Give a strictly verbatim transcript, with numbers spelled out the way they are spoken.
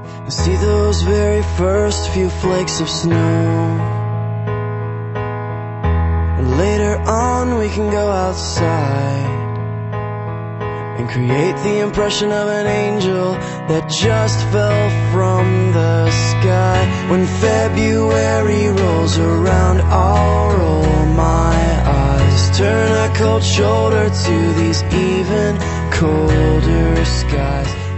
and see those very first few flakes of snow. And later on we can go outside and create the impression of an angel that just fell from the sky. When February rolls around, I'll roll my eyes, turn a cold shoulder to these even colder skies.